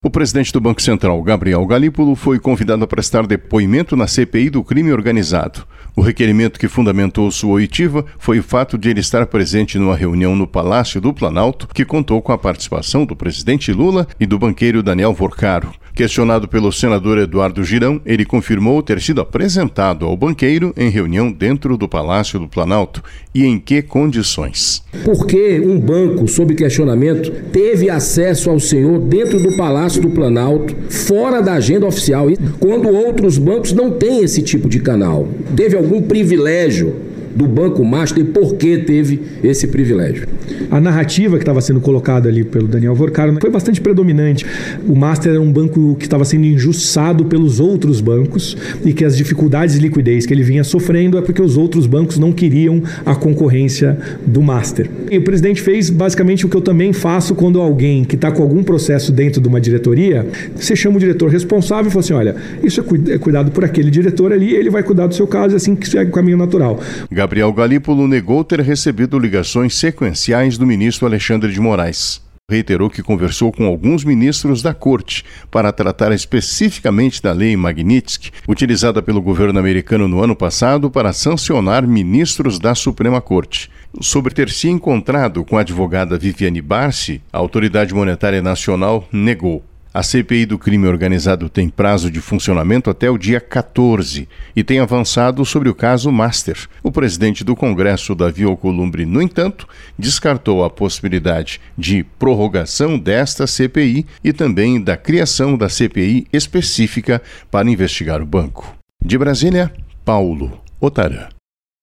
O presidente do Banco Central, Gabriel Galípolo, foi convidado a prestar depoimento na CPI do crime organizado. O requerimento que fundamentou sua oitiva foi o fato de ele estar presente numa reunião no Palácio do Planalto, que contou com a participação do presidente Lula e do banqueiro Daniel Vorcaro. Questionado pelo senador Eduardo Girão, ele confirmou ter sido apresentado ao banqueiro em reunião dentro do Palácio do Planalto e em que condições. Por que um banco, sob questionamento, teve acesso ao senhor dentro do Palácio do Planalto, fora da agenda oficial, quando outros bancos não têm esse tipo de canal? Teve algum privilégio do Banco Master e por que teve esse privilégio? A narrativa que estava sendo colocada ali pelo Daniel Vorcaro foi bastante predominante. O Master era um banco que estava sendo injustiçado pelos outros bancos e que as dificuldades de liquidez que ele vinha sofrendo é porque os outros bancos não queriam a concorrência do Master. E o presidente fez basicamente o que eu também faço quando alguém que está com algum processo dentro de uma diretoria, você chama o diretor responsável e fala assim, olha, isso é cuidado por aquele diretor ali, ele vai cuidar do seu caso, assim que segue o caminho natural. Gabriel Galípolo negou ter recebido ligações sequenciais do ministro Alexandre de Moraes. Reiterou que conversou com alguns ministros da Corte para tratar especificamente da lei Magnitsky, utilizada pelo governo americano no ano passado para sancionar ministros da Suprema Corte. Sobre ter se encontrado com a advogada Viviane Barsi, a Autoridade Monetária Nacional negou. A CPI do crime organizado tem prazo de funcionamento até o dia 14 e tem avançado sobre o caso Master. O presidente do Congresso, Davi Alcolumbre, no entanto, descartou a possibilidade de prorrogação desta CPI e também da criação da CPI específica para investigar o banco. De Brasília, Paulo Otarã.